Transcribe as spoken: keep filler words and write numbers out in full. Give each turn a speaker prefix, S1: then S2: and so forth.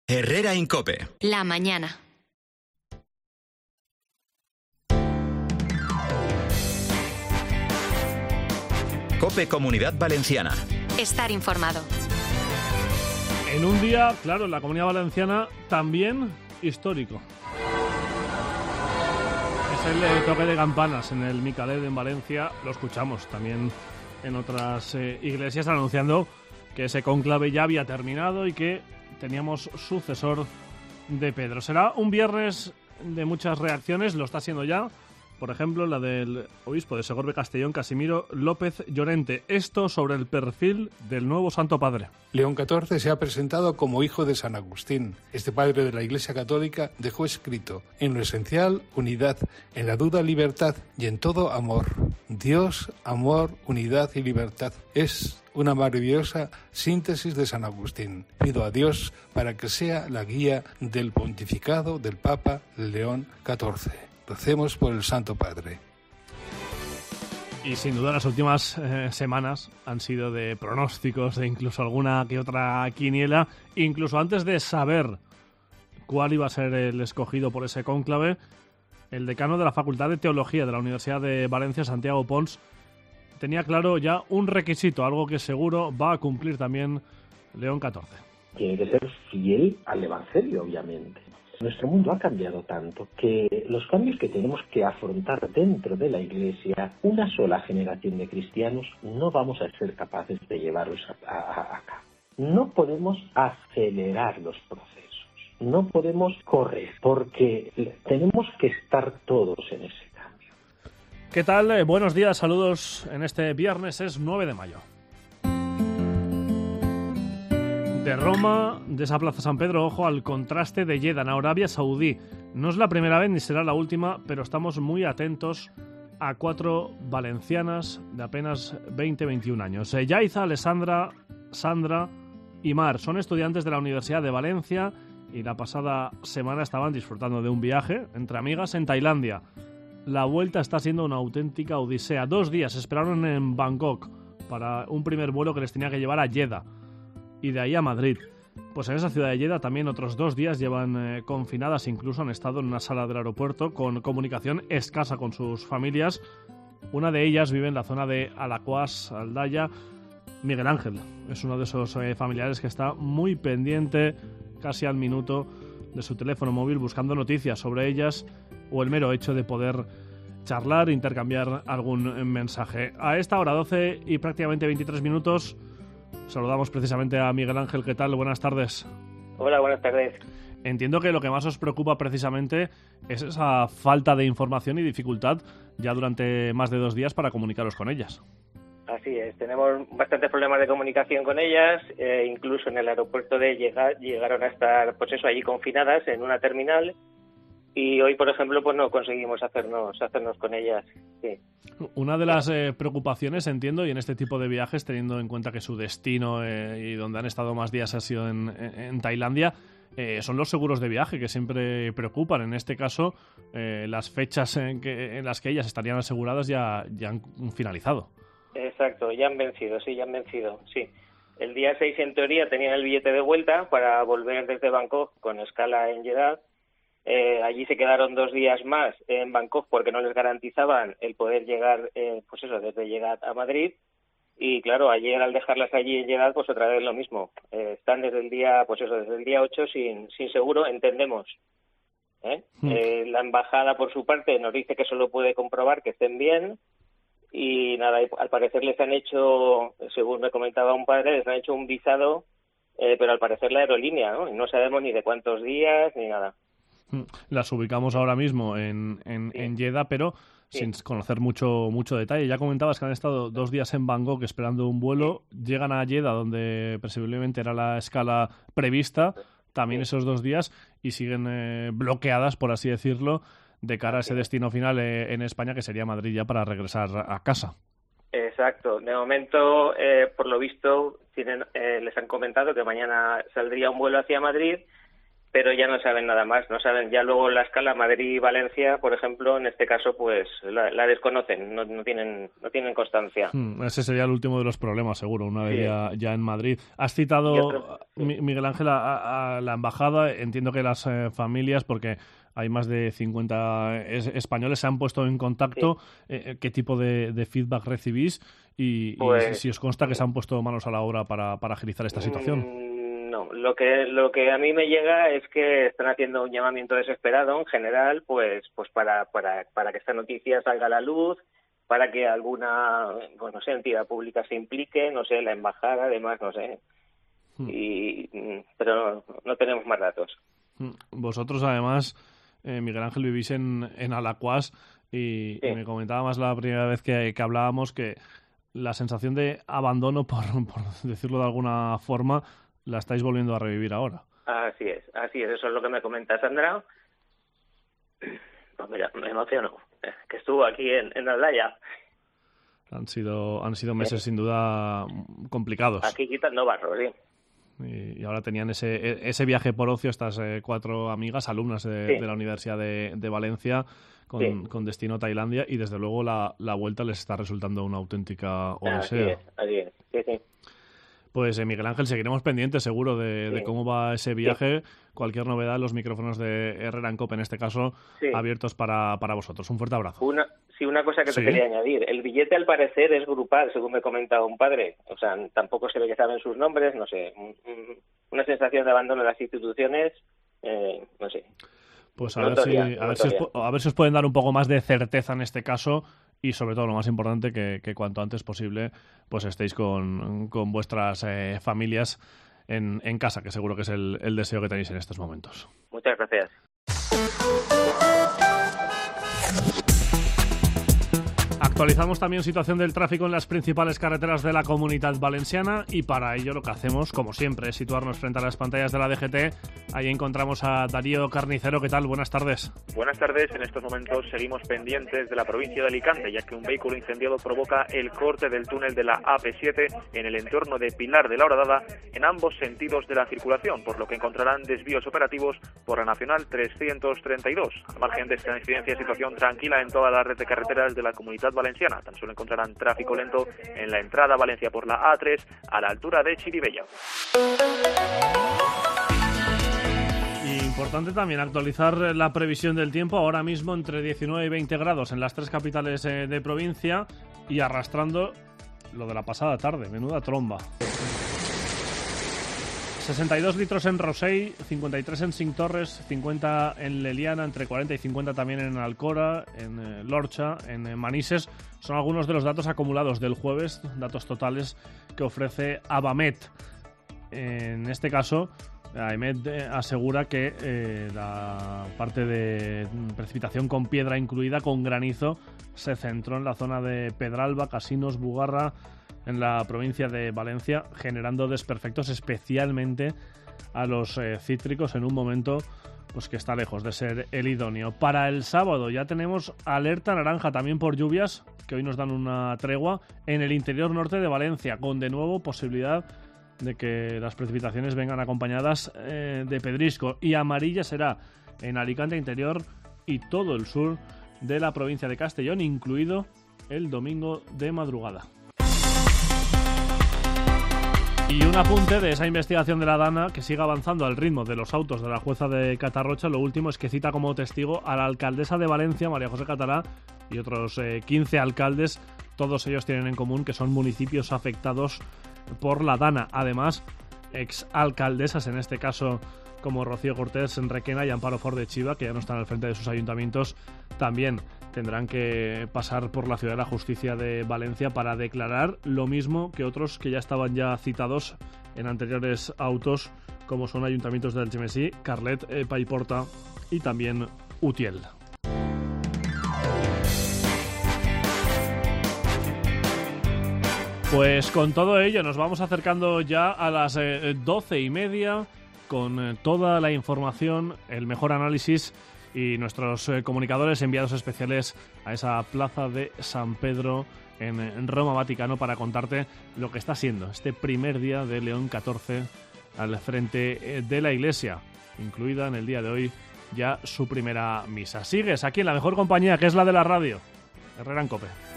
S1: Herrera Incope.
S2: La mañana.
S1: Cope Comunidad Valenciana.
S2: Estar informado.
S3: En un día, claro, en la Comunidad Valenciana también histórico. Es el eh, toque de campanas en el Micalet en Valencia. Lo escuchamos también en otras eh, iglesias anunciando que ese cónclave ya había terminado y que teníamos sucesor de Pedro. Será un viernes de muchas reacciones, lo está siendo ya. Por ejemplo, la del obispo de Segorbe Castellón, Casimiro López Llorente. Esto sobre el perfil del nuevo Santo Padre.
S4: León catorce se ha presentado como hijo de San Agustín. Este padre de la Iglesia Católica dejó escrito: en lo esencial, unidad; en la duda, libertad; y en todo, amor. Dios, amor, unidad y libertad. Es una maravillosa síntesis de San Agustín. Pido a Dios para que sea la guía del pontificado del Papa León catorce. Recemos por el Santo Padre.
S3: Y sin duda las últimas eh, semanas han sido de pronósticos, de incluso alguna que otra quiniela. Incluso antes de saber cuál iba a ser el escogido por ese cónclave, el decano de la Facultad de Teología de la Universidad de Valencia, Santiago Pons, tenía claro ya un requisito, algo que seguro va a cumplir también León catorce.
S5: Tiene que ser fiel al Evangelio, obviamente. Nuestro mundo ha cambiado tanto que los cambios que tenemos que afrontar dentro de la Iglesia, una sola generación de cristianos, no vamos a ser capaces de llevarlos a, a, a cabo. No podemos acelerar los procesos, no podemos correr, porque tenemos que estar todos en ese cambio.
S3: ¿Qué tal? Eh, buenos días, saludos en este viernes, es nueve de mayo. De Roma, de esa Plaza San Pedro, ojo al contraste de Jeddah, en Arabia Saudí. No es la primera vez ni será la última, pero estamos muy atentos a cuatro valencianas de apenas veinte a veintiún años. Yaiza, Alessandra, Sandra y Mar son estudiantes de la Universidad de Valencia y la pasada semana estaban disfrutando de un viaje entre amigas en Tailandia. La vuelta está siendo una auténtica odisea. Dos días esperaron en Bangkok para un primer vuelo que les tenía que llevar a Jeddah y de ahí a Madrid. Pues en esa ciudad de Jeddah también otros dos días llevan eh, confinadas, incluso han estado en una sala del aeropuerto con comunicación escasa con sus familias. Una de ellas vive en la zona de Alacuás, Aldaya. Miguel Ángel es uno de esos eh, familiares que está muy pendiente, casi al minuto, de su teléfono móvil buscando noticias sobre ellas o el mero hecho de poder charlar, intercambiar algún mensaje. A esta hora, doce y prácticamente veintitrés minutos, saludamos precisamente a Miguel Ángel. ¿Qué tal? Buenas tardes.
S6: Hola, buenas tardes.
S3: Entiendo que lo que más os preocupa precisamente es esa falta de información y dificultad ya durante más de dos días para comunicaros con ellas.
S6: Así es, tenemos bastantes problemas de comunicación con ellas, eh, incluso en el aeropuerto de llegar, llegaron a estar, pues eso, allí confinadas en una terminal. Y hoy, por ejemplo, pues no conseguimos hacernos hacernos con ellas. Sí.
S3: Una de las eh, preocupaciones, entiendo, y en este tipo de viajes, teniendo en cuenta que su destino eh, y donde han estado más días ha sido en, en Tailandia, eh, son los seguros de viaje que siempre preocupan. En este caso, eh, las fechas en, que, en las que ellas estarían aseguradas ya, ya han finalizado.
S6: Exacto, ya han vencido, sí, ya han vencido, sí. El día seis, en teoría, tenían el billete de vuelta para volver desde Bangkok con escala en Jeddah. Eh, allí se quedaron dos días más en Bangkok porque no les garantizaban el poder llegar, eh, pues eso, desde Jeddah a Madrid. Y claro, ayer al dejarlas allí en Jeddah, pues otra vez lo mismo. Eh, están desde el día, pues eso, desde el día ocho sin, sin seguro, entendemos. ¿Eh? Mm. Eh, la embajada, por su parte, nos dice que solo puede comprobar que estén bien. Y nada, al parecer les han hecho, según me comentaba un padre, les han hecho un visado, eh, pero al parecer la aerolínea, ¿no? Y no sabemos ni de cuántos días ni nada.
S3: Las ubicamos ahora mismo en, en, sí. en Jeddah, pero sí. sin conocer mucho mucho detalle. Ya comentabas que han estado dos días en Bangkok esperando un vuelo, llegan a Jeddah, donde presumiblemente era la escala prevista, también sí. esos dos días, y siguen eh, bloqueadas, por así decirlo, de cara a ese destino final eh, en España, que sería Madrid, ya para regresar a casa.
S6: Exacto. De momento, eh, por lo visto, tienen, eh, les han comentado que mañana saldría un vuelo hacia Madrid, pero ya no saben nada más, no saben, ya luego la escala Madrid-Valencia, por ejemplo, en este caso, pues la, la desconocen, no, no tienen no tienen constancia.
S3: Hmm, ese sería el último de los problemas, seguro, una vez sí. ya, ya en Madrid. Has citado, otro, sí. Miguel Ángel, a, a la embajada, entiendo que las eh, familias, porque hay más de cincuenta es, españoles, se han puesto en contacto. Sí. Eh, ¿Qué tipo de, de feedback recibís? Y, pues, y si os consta que se han puesto manos a la obra para, para agilizar esta situación.
S6: No, lo que lo que a mí me llega es que están haciendo un llamamiento desesperado en general, pues pues para para para que esta noticia salga a la luz, para que alguna, pues no sé, entidad pública se implique, no sé, la embajada, además, no sé. Y pero no, no tenemos más datos.
S3: Vosotros, además, eh, Miguel Ángel, vivís en en Alacuás y, sí. y me comentaba más la primera vez que, que hablábamos que la sensación de abandono, por, por decirlo de alguna forma, la estáis volviendo a revivir ahora.
S6: Así es, así es, eso es lo que me comenta Sandra. Pues mira, me emociono, que estuvo aquí en, en Aldaya.
S3: Han sido han sido meses sí. sin duda complicados.
S6: Aquí quitando barro, sí.
S3: Y, y ahora tenían ese ese viaje por ocio, estas eh, cuatro amigas, alumnas de, sí. de la Universidad de, de Valencia, con, sí. con destino a Tailandia, y desde luego la, la vuelta les está resultando una auténtica odisea.
S6: Así es, así es, sí, sí.
S3: Pues eh, Miguel Ángel, seguiremos pendientes seguro de, sí. de cómo va ese viaje. Sí. Cualquier novedad, los micrófonos de Herrera en Cope, en este caso, sí. abiertos para, para vosotros. Un fuerte abrazo.
S6: Una, sí, una cosa que
S3: sí.
S6: te quería añadir. El billete, al parecer, es grupal, según me comentaba un padre. O sea, tampoco se ve que saben sus nombres, no sé. Una sensación de abandono de las instituciones, eh, no sé.
S3: Pues a, no ver, todavía, si, a, no ver si os, a ver si os pueden dar un poco más de certeza en este caso. Y sobre todo, lo más importante, que, que cuanto antes posible pues estéis con, con vuestras eh, familias en, en casa, que seguro que es el, el deseo que tenéis en estos momentos.
S6: Muchas gracias.
S3: Actualizamos también situación del tráfico en las principales carreteras de la Comunitat Valenciana y para ello lo que hacemos, como siempre, es situarnos frente a las pantallas de la D G T. Ahí encontramos a Darío Carnicero. ¿Qué tal? Buenas tardes.
S7: Buenas tardes. En estos momentos seguimos pendientes de la provincia de Alicante, ya que un vehículo incendiado provoca el corte del túnel de la A P siete en el entorno de Pilar de la Horadada en ambos sentidos de la circulación, por lo que encontrarán desvíos operativos por la Nacional trescientos treinta y dos. Al margen de esta incidencia, situación tranquila en toda la red de carreteras de la Comunitat Valenciana. Tan solo encontrarán tráfico lento en la entrada a Valencia por la A tres a la altura de Chirivella.
S3: Importante también actualizar la previsión del tiempo, ahora mismo entre diecinueve y veinte grados en las tres capitales eh, de provincia y arrastrando lo de la pasada tarde, menuda tromba. sesenta y dos litros en Rosell, cincuenta y tres en Cinctorres, cincuenta en Leliana, entre cuarenta y cincuenta también en Alcora, en eh, Lorcha, en eh, Manises. Son algunos de los datos acumulados del jueves, datos totales que ofrece Abamet. En este caso, Abamet eh, asegura que eh, la parte de precipitación con piedra incluida, con granizo, se centró en la zona de Pedralba, Casinos, Bugarra, en la provincia de Valencia, generando desperfectos especialmente a los eh, cítricos en un momento pues que está lejos de ser el idóneo. Para el sábado ya tenemos alerta naranja también por lluvias, que hoy nos dan una tregua en el interior norte de Valencia, con de nuevo posibilidad de que las precipitaciones vengan acompañadas eh, de pedrisco, y amarilla será en Alicante interior y todo el sur de la provincia de Castellón, incluido el domingo de madrugada. Y un apunte de esa investigación de la DANA, que sigue avanzando al ritmo de los autos de la jueza de Catarrocha. Lo último es que cita como testigo a la alcaldesa de Valencia, María José Catalá, y otros eh, quince alcaldes. Todos ellos tienen en común que son municipios afectados por la DANA. Además, exalcaldesas, en este caso como Rocío Cortés en Requena y Amparo Ford de Chiva, que ya no están al frente de sus ayuntamientos, también tendrán que pasar por la Ciudad de la Justicia de Valencia para declarar lo mismo que otros que ya estaban ya citados en anteriores autos, como son ayuntamientos del Algemesí, Carlet, eh, Paiporta y también Utiel. Pues con todo ello nos vamos acercando ya a las eh, doce y media con eh, toda la información, el mejor análisis y nuestros eh, comunicadores enviados especiales a esa plaza de San Pedro en, en Roma, Vaticano, para contarte lo que está siendo este primer día de León catorce al frente eh, de la Iglesia. incluida en el día de hoy ya su primera misa. Sigues aquí en la mejor compañía, que es la de la radio. Herrera en COPE.